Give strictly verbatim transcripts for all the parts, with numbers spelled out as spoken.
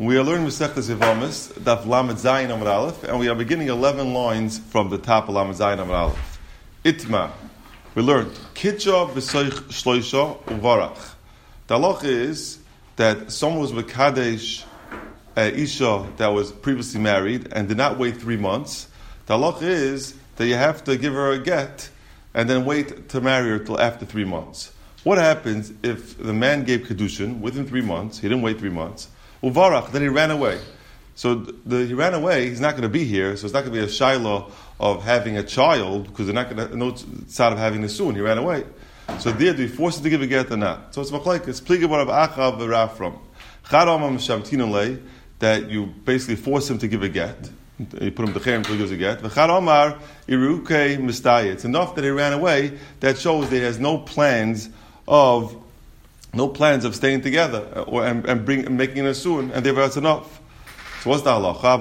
We are learning Masechtas Yevamis, Daf Lamed Zayin Amud Aleph, and we are beginning eleven lines from the top of Lamed Zayin Amud Aleph. Itma. We learned Kitcha B'Soich Shloisha Uvarach. The halacha is that someone was Mekadesh uh, Isha that was previously married and did not wait three months. The halacha is that you have to give her a get and then wait to marry her till after three months. What happens if the man gave Kedushin within three months, he didn't wait three months, Uvarach, then he ran away. So the, the, he ran away, he's not going to be here, so it's not going to be a shiloh of having a child, because they're not going to know side of having this soon. He ran away. So there, do you force him to give a get or not? So it's machlekes. It's pliga bar of achav v'rafram. Charamam shamtinulei, that you basically force him to give a get. You put him to cherem until he gives a get. V'charamar iruke mistaye. It's enough that he ran away. That shows that he has no plans of no plans of staying together or and, and bring and making it soon, and therefore it's enough. So what's the halacha?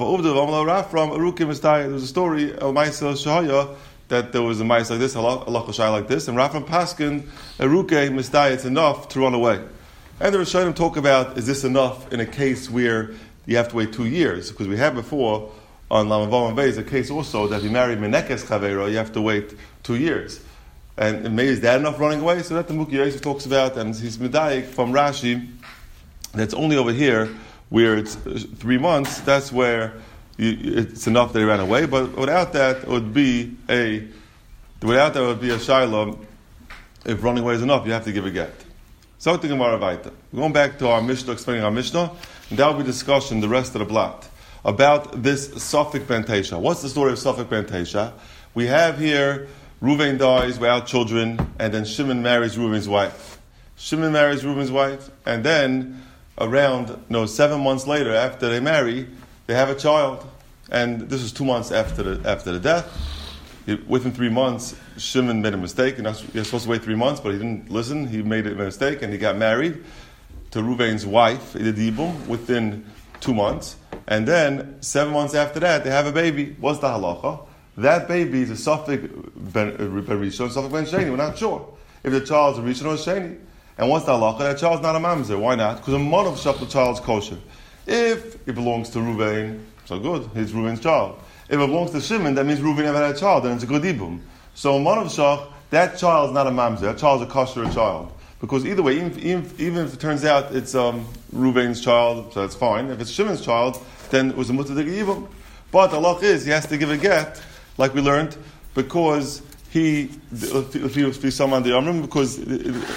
There was a story of Ma'aseh Shahaya that there was a Ma'aseh like this, halacha Shahaya like this, and Rafram Paskin Eruke Mistaya. It's enough to run away. And the Rishonim talk about, is this enough in a case where you have to wait two years? Because we had before on Lamavam and Beis a case also that if you marry Menekes Chavero, you have to wait two years. And maybe is that enough running away? So that the Mukhi Yosef talks about, and he's medayik from Rashi, that's only over here where it's three months. That's where you, it's enough that he ran away. But without that, it would be a without that it would be a shiloh. If running away is enough, you have to give a get. So to Gemara Vaita. Going back to our Mishnah, explaining our Mishnah, and that will be discussion the rest of the blot about this Safek Ben Tesha. What's the story of Safek Ben Tesha? We have here. Reuven dies without children, and then Shimon marries Reuven's wife. Shimon marries Reuven's wife, and then around, you know, seven months later, after they marry, they have a child. And this is two months after the after the death. It, within three months, Shimon made a mistake, and he was supposed to wait three months, but he didn't listen. He made a mistake, and he got married to Reuven's wife, Idibum, within two months. And then seven months after that, they have a baby. What's the halacha? That baby is a Safek Ben Rishon, Safek Ben Sheni. We're not sure if the child's a Rishon or a Sheni. And what's the halacha? That child's not a mamzer. Why not? Because a mon of shach the child's kosher. If it belongs to Reuven, so good, it's Reuven's child. If it belongs to Shimon, that means Reuven never had a child, then it's a good ibum. So a mon of shach, that child's not a mamzer. That child's a kosher child. Because either way, even, even, even if it turns out it's um, Reuven's child, so that's fine. If it's Shimon's child, then it was a mutter de ibum. But the halacha is he has to give a get. Like we learned, because he, if he was someone the Amrim, because the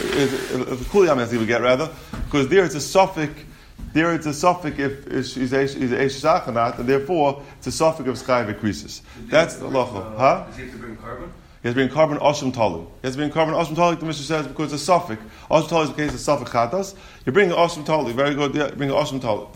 Kuliyam has to give a get rather, because there it's a suffix, there it's a suffix if he's a Eish or not, and therefore it's a suffix of Schai V'Krisis. That's the halacha. Huh? Does he have to bring carbon? He has to bring carbon Oshim Talu. He has to bring carbon Oshim Talu, the Mishnah says, because it's a suffix. Oshim Talu is the case of suffix Chatas. You bring an Oshim Talu, very good, yeah, bring an Oshim Talu.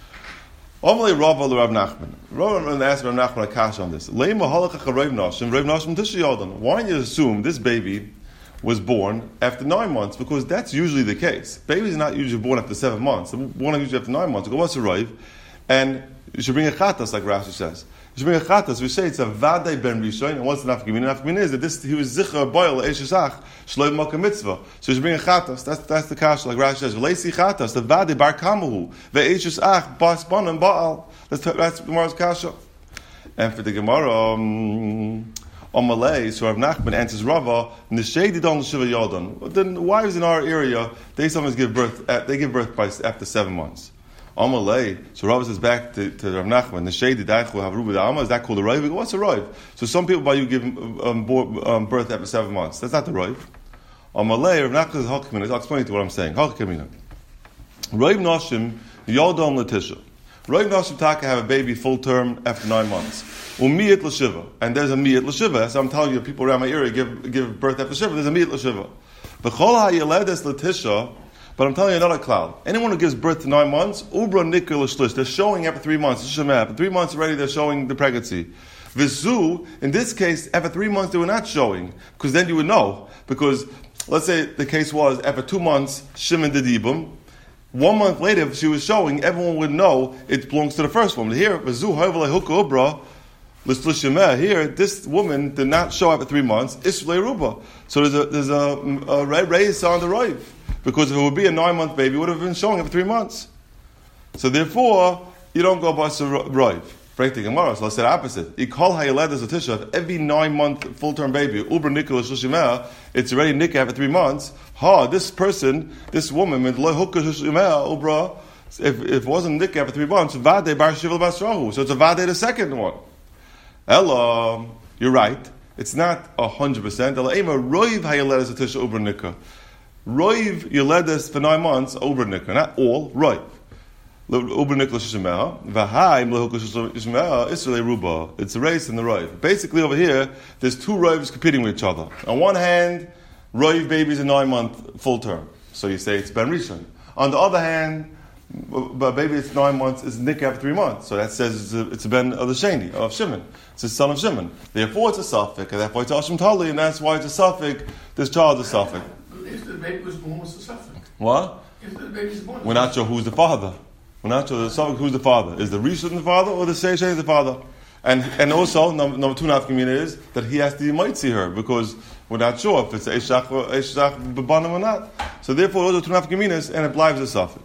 Amalei Rava le Rav Nachman. Rav asked Rav Nachman a kash on this. Leima halachach Rav Nashim, Rav Nashim Tishayadan. Why do you assume this baby was born after nine months? Because that's usually the case. Babies are not usually born after seven months. They're born usually after nine months. Go, what's a Rav? And you should bring a chatas, like Rashi says. You should bring a chatas. We say it's a vadei ben rishon. And what's the nafkamina? Nafkamina is that this he was zichar boil eishesach shloim malka mitzvah. So you should bring a chatas. That's that's the kash, like Rashi says. V'leisi chatas the vadei bar kamahu ve'eishesach bas banan baal. That's that's the Gemara's kasha. And for the Gemara, um, on Malay, so Rav Nachman answers Rava nishedi don l'shiva yodan. Then wives in our area, they sometimes give birth. At, they give birth by after seven months. Amalei, so Rav says back to, to Rav Nachman, the shady daichu havruba da'ama, is that called a Rav? What's a Rav? So some people by you give um, um, birth after seven months. That's not the Rav. Amalei, Rav Nachman is hakimina. I'll explain to you what I'm saying. Hakimina. Rav Nashim yodon l'tisha. Rav Nashim taka have a baby full term after nine months. Umiyat l'shiva, and there's a miyat l'shiva. So I'm telling you, people around my area give give birth after shiva. There's a miyat l'shiva. V'chol ha'yeledes l'tisha. But I'm telling you another cloud. Anyone who gives birth to nine months, ubra nikkel l'shlish, they're showing after three months. After three months already, they're showing the pregnancy. Vizu, in this case, after three months, they were not showing, because then you would know. Because let's say the case was after two months, Shimon did ibum. One month later, if she was showing, everyone would know it belongs to the first woman. Here, vizu ho'evle hukka ubra l'shlishimeh. Here, this woman did not show after three months. Ishlei ruba. So there's a there's a, a raise on the right. Because if it would be a nine-month baby, it would have been showing after three months. So therefore, you don't go basa roiv. Break the Gemara, so let's say the opposite. Ikol hayeled as a tisha, every nine-month full-term baby, uber nikol shushimeh, it's already nikah after three months. Ha, this person, this woman, with lo hukah shushimeh, ubra, if, if it wasn't nikah after three months, vade bar shivel basrahu, so it's a vade the second one. Ella, you're right. It's not a hundred percent. Ella ema roiv hayeled as a tisha uber nikah. Roiv yeledes for nine months uber nikah, not all roiv. It's a race in the Roiv. Basically, over here, there's two Roivs competing with each other. On one hand, Roiv baby is a nine-month full term, so you say it's Ben Rishon. On the other hand, but baby it's nine months is Nick after three months, so that says it's a, it's a Ben of the Sheni of Shimon. It's a son of Shimon. Therefore, it's a suffix, and therefore it's Ashim Tali, and that's why it's a suffix. This child is a suffix. If the baby was born, what's the suffix? What? If the baby is born, we're not sure who's the father. We're not sure the who's the father. Is the Rishon the father or the Seishen the father? And and also, number, number two nafkamina is that he has to might see her because we're not sure if it's Eshach Bebanim or not. So therefore, those are two nafkaminas and it applies a suffix.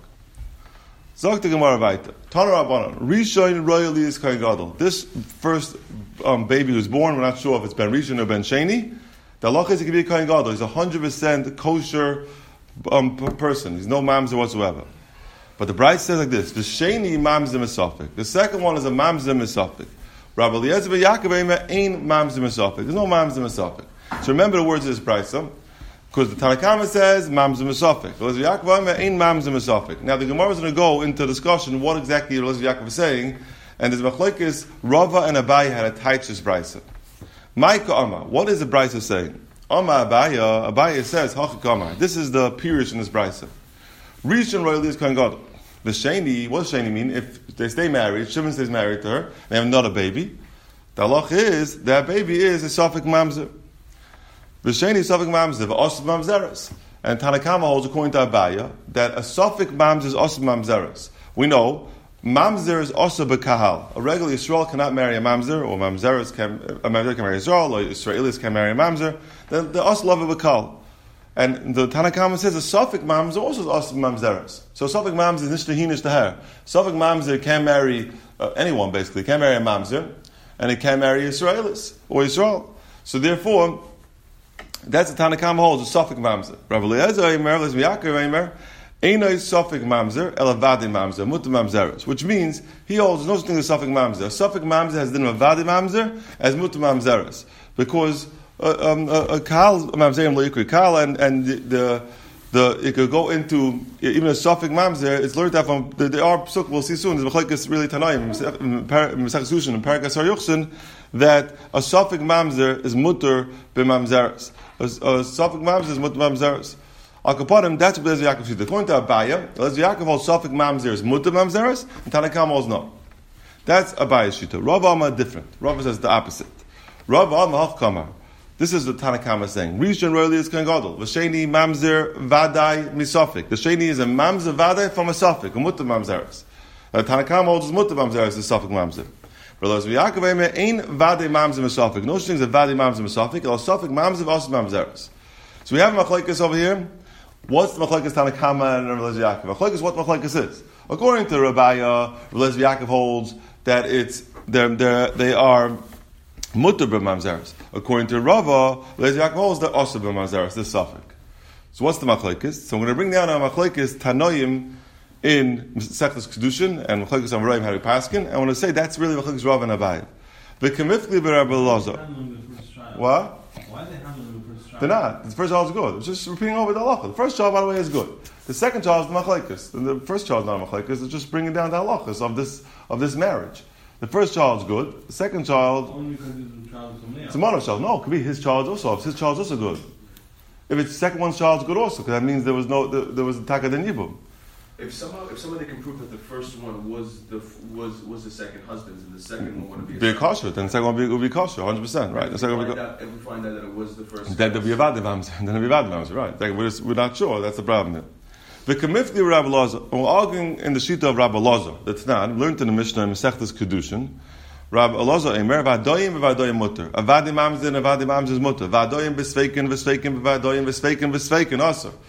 Zok the Gemara Vaita. Tana Rabbanan. Rishon royally is Kohen Gadol. This first um, baby who's born, we're not sure if it's Ben Rishon or Ben Sheni. The halacha is it can be a Kohen Gadol. He's a hundred percent kosher um, person. He's no mamzer whatsoever. But the Bride says like this: the Sheni mamzer misafik. The second one is a mamzer misafik. Rabbi Eliezer ben Yaakov ain't mamzer misafik. There's no mamzer misafik. So remember the words of this Bride, because the Tanakama says mamzer misafik. Eliezer ben Yaakov ain't mamzer misafik. Now the Gemara is going to go into a discussion what exactly Eliezer ben Yaakov is saying, and there's machlokes. Rava and Abaye had a tight this Bride. Maika Amma, what is the Bride saying? Amma Abaye, Abaye says Hachikama. This is the Pirish in this Bride. Rishon royally is Kohen Gadol. The Sheni, what does Sheni mean? If they stay married, Shimon stays married to her, they have another baby. The halach is that baby is a Safik Mamzer. The Sheni is Safik Mamzer, Osif Mamzeres. And Tanakama holds, according to Abaya, that a Safik Mamzer is Osif Mamzeres. We know Mamzer is also Bekahal. A regular Yisrael cannot marry a Mamzer, or Mamzeres can, a Mamzer can marry Israel, or Israelis can marry a Mamzer. The, the Osif love a Bekal. And the Tanakama says a Safik Mamzer also is Osif Mamzeres. So Safik Mamzer is Nishtahi Nishtaher. Safik Mamzer can marry uh, anyone basically. Can marry a Mamzer, and it can marry Israelis or Israel. So therefore, that's the Tanakama holds a Safik Mamzer. Rabbi Eliezer Eimer, Eliezer ben Yaakov Eimer, Einay Safik Mamzer, Elavadi Mamzer, Muta Mamzeres, which means he holds no such thing as Safik Mamzer. A Safik Mamzer has the name of Vadi Mamzer as Muta Mamzeres, because Uh, um, a kal mamzer lo yikri kal, and and the, the the it could go into even a suffix mamzer. It's learned that from there are psuk we'll see soon. There's machlokes really tanaim Mesach Sushin and Parakas Haryuchsin that a suffix mamzer is mutter b'mamzeres. A, a suffix mamzer is mutter b'mamzeres. Akapadim, that's what Eliezer Yaakov said. According to Abaya, Eliezer Yaakov holds suffix mamzer is mutter b'mamzeres, and Tanakam holds no. That's Abaya's shita. Rav Amma different. Rav says the opposite. Rav Amma hafkamar. This is what Tanakama is saying. Rishon royally is Kohen Gadol. V'sheni mamzer vadai misafik. The sheni is a mamzer vadai from a safik, a mutter mamzeres. Uh, Tanakama holds mutter mamzeres, the safik mamzer. But Eliezer ben Yaakov Eimer ain't vadai mamzer misafik. No such thing as a vadai mamzer misafik. El safik mamzer v'osif mamzeres. So we have a machlokes over here. What's the machlokes Tanakama and Eliezer ben Yaakov? Machlokes what machlokes is. According to Rabbiya, Eliezer ben Yaakov holds that it's they're, they're, they are mutter b'mamzeres. According to Rava, Eliezer Yaakov holds the osir b'mamzeres, this suffix. So what's the machlokes? So I'm going to bring down our machlokes Tanoim in Sechtas Kedushin and machlokes Amoraim Hari Paskin. And I want to say that's really machlokes Rava and Abaye. The Kemifli b'Rabbi Elazar. What? Why are they handling the first child? They're not. The first child is good. It's just repeating over the halacha. The first child, by the way, is good. The second child is the machlokes. And the first child is not a machlokes. It's just bringing down the halachas of this of this marriage. The first child is good. The second child, only because it's a child from it's a mono child. No, it could be his child also. If his child is also good. If it's the second one's child is good also, because that means there was no there, there was a taka den yibum. If somehow if somebody can prove that the first one was the was was the second husband's and the second one would be be kosher, then the second one would be kosher, one hundred percent, right? The second if, we one find out, if we find out that it was the first, then there'll be a vadim hamzer. Then there'll be a vadim hamzer, right? Like, we're, just, we're not sure. That's the problem there. The Kemifli of Rabbi Elazar, we're arguing in the shita of Rabbi Elazar. That's not learned in the Mishnah in Masechtas Kedushin. Rabbi Elazar Eimer vadoyim v'vadoyim mutter. A vadim hamzer and a vadim hamzer is mutter. Vadoyim v'sveikin v'sveikin v'vadoyim v'sveikin v'sveikin also.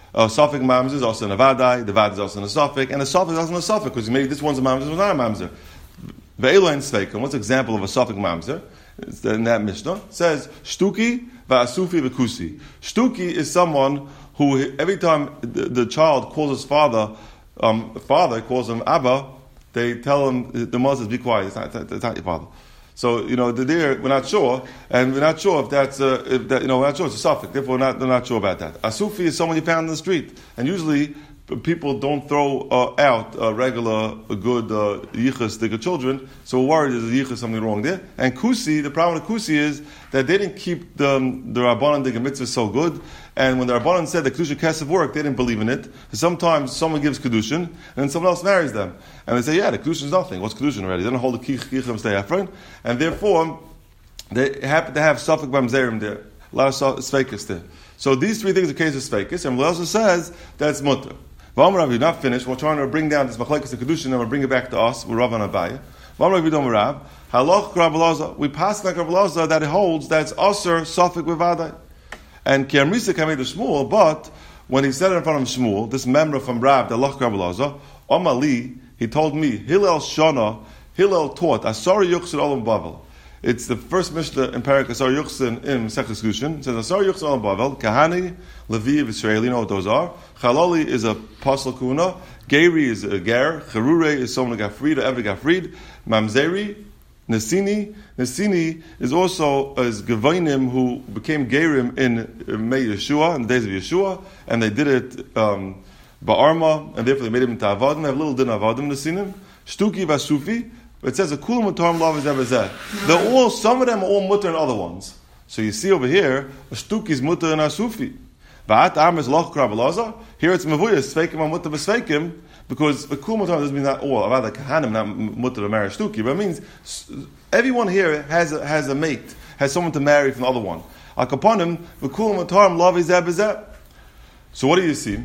Uh, Safek mamzer is also in a vadai, the vadai is also in a Safek, and a Safek is also in a Safek, because maybe this one's a mamzer, this one's not a mamzer. Ve'elo and Sveikum, what's an example of a Safek mamzer? It's in that Mishnah. It says, Shtuki va'asufi v'kusi. Shtuki is someone who, every time the, the child calls his father, um, father, calls him Abba, they tell him, the mother says, be quiet, it's not, it's not your father. So, you know, there we're not sure, and we're not sure if that's, uh, if that, you know, we're not sure it's a suffix, therefore we're not, they're not sure about that. Asufi is someone you found in the street, and usually people don't throw uh, out uh, regular, uh, good uh, yichus to the children, so we're worried there's a yichus, something wrong there. And kusi, the problem with kusi is that they didn't keep the, the Rabbanan Diga mitzvah so good, and when the Rabbanan said the Kedusha Kesef work, they didn't believe in it. Sometimes someone gives Kedushin, and then someone else marries them. And they say, yeah, the Kedushin is nothing. What's Kedushin already? They don't hold the Kichem Stay Efron. And therefore, they happen to have Safek Bamzerim there. A lot of Sveikus there. So these three things are cases of Sveikus, and what also says that's Mutter. V'amar Rav, you're not finished. We're trying to bring down this Machlekes and Kedushin, and we'll bring it back to us with Rav and Abaye. V'amar Rav Yidom Rav, Halach Rav Elazar, we pass like Rav Elazar that it holds that's Aser Safek V'vadai. And Kiamrisa came to Shmuel, but when he said it in front of Shmuel, this member from Rav, the Lach Rav Elazar, Omali, he told me, Hillel Shana, Hillel taught, Asar Yuchsin Olam Bavel. It's the first Mishnah in Parak Asar Yuchsin in Mesechus Kedushin. It says Asar Yuchsin Olam Bavel, Kahani, Levi, Israeli, you know what those are. Chaloli is a Pasal Kuna, Geri is a Ger, Cherure is someone who got freed, or ever got freed, Mamzeri, Nesini. Nesini is also as Gevainim who became Gerim in May Yeshua, in the days of Yeshua, and they did it um, Ba'arma, and therefore they made him into Avadim. They have little din Avadim Nesinim. Shtuki Vasufi. It says a Kulam Mutarim Lav is Ebezeh. They're all, some of them are all Mutter and other ones. So you see over here, a Shtuki is Mutter and a Sufi. Va'at Am is Loch Krav Elazar. Here it's Mavuyas, Sveikim and Mutter Vesveikim. Because the Kulam Mutarim doesn't mean that all, rather Kahanim, not Mutter to marry Shtuki, but it means everyone here has a, has a mate, has someone to marry from the other one. Akaponim, the Kulam Mutarim Lav is Ebezeh. So what do you see?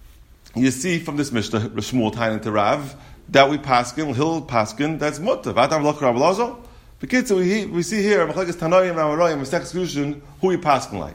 You see from this Mishnah, Shmuel tying into Rav, that we paskin, Hill paskin, that's mutter. Vatam Lach Rav Elazar. Because we we see here, Machlekes Tanoim and Amarayim, Mesechus Kedushin, who we paskin like.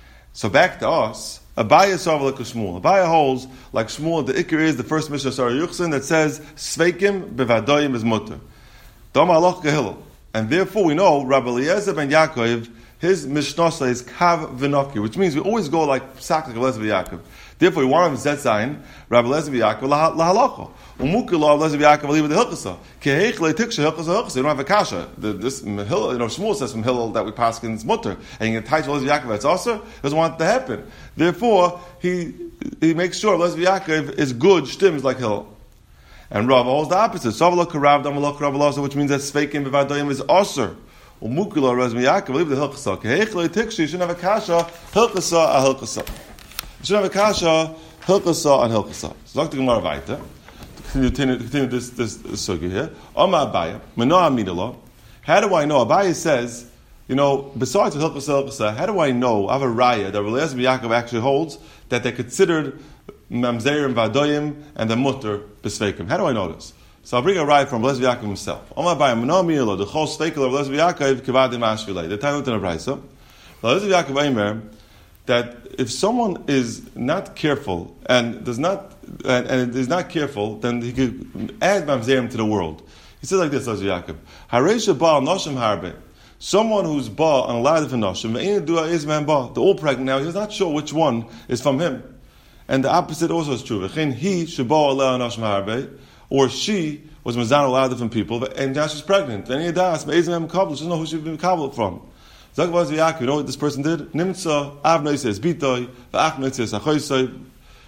So back to us, Abaye Sarv like Shmuel. Abaye holds like Shmuel. The Iker is the first Mishnah Sarah Yuchsin that says Sveikim bevadoyim is mutter. Dama Alach Gehilel, and therefore we know Rabbi Eliezer ben Yaakov, his Mishnah is Kav V'Noki, which means we always go like Psak like Eliezer ben Yaakov. Therefore, we want to have Zetzayin, Rabbi Eliezer ben Yaakov lahalacha. Umukila Eliezer ben Yaakov leave the hilchasa. Kehech leitiksha hilchasa hilchasa. You don't have a kasha. The, this you know Shmuel says from Hillel that we pass in mutter, and you can tie to Eliezer ben Yaakov that's also doesn't want it to happen. Therefore, he he makes sure Eliezer ben Yaakov is good shtims like Hillel. And Rav holds the opposite. Savala karav damalach Rav Elazar, which means that sveikim b'vadoyim is aser. Umukila Eliezer ben Yaakov leave the hilchasa. Kehech leitiksha. You shouldn't have a kasha hilchasa a hilchasa. You should have a kasha, hilchasa, and hilchasa. So, Doctor Gemara Vaita, continue, continue this, this, this sugi here. Oma Abaye, Manoah Midala. How do I know? Abaye says, you know, besides the hilchasa, hilchasa, how do I know? I have a raya that Eliezer ben Yaakov actually holds that they're considered mamzerim, vadoyim, and the mutter besveikim. How do I know this? So I'll bring a raya from Eliezer ben Yaakov himself. Oma Abaye, Manoah Midala, the chol sveikel of Eliezer ben Yaakov, kivadim ashvilei. The time in a brayso. Eliezer ben Yaakov Eimer, that if someone is not careful and does not and, and is not careful, then he could add mamzerim to the world. He says like this, Eliezer Yaakov: Hareisha ba noshim harbe. Someone who's ba on a lot of noshim, they're all pregnant now. He's not sure which one is from him, and the opposite also is true. He sheba aleh noshim harbe, or she was mazan a lot of different people, and now she's pregnant. Then he das meizem kabel. She doesn't know who she's been kabel from. You know what this person did? Nimtza Av noises bitoy, v'ach noises achoisay.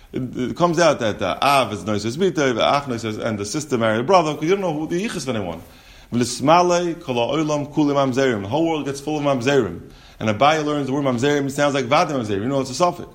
It comes out that uh, Av is noises bitoy, v'ach noises, and the sister married a brother because you don't know who the yichus of anyone. V'lismalei kol ha'olam kulim mamzerim. The whole world gets full of mamzerim, and Abaye learns the word mamzerim. It sounds like vadim mamzerim. You know it's a suffix.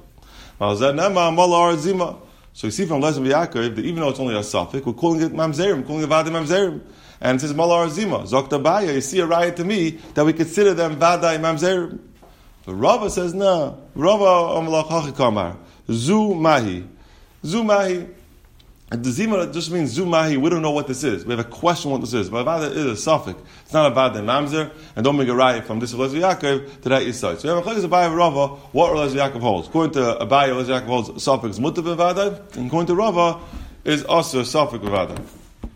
So you see from Eliezer ben Yaakov that even though it's only a suffix, we're calling it mamzerim, calling it vadim mamzerim. And it says Malar Zima, Zokta Baya, you see a riot to me that we consider them Vadai Mamzer. The Rava says, no. Rava Amalach Hachikamar. Zu Mahi. Zu Mahi. And the zima just means zumahi. We don't know what this is. We have a question what this is. But avada is a suffix. It's not avada mamzer, and don't make a right from this Eliezer Yaakov to that Yisai. So we have a chayes Abaye Rava. What Eliezer Yaakov holds? According to Abaye, Eliezer Yaakov holds suffix mutav avada, and according to Rava is also suffix avada.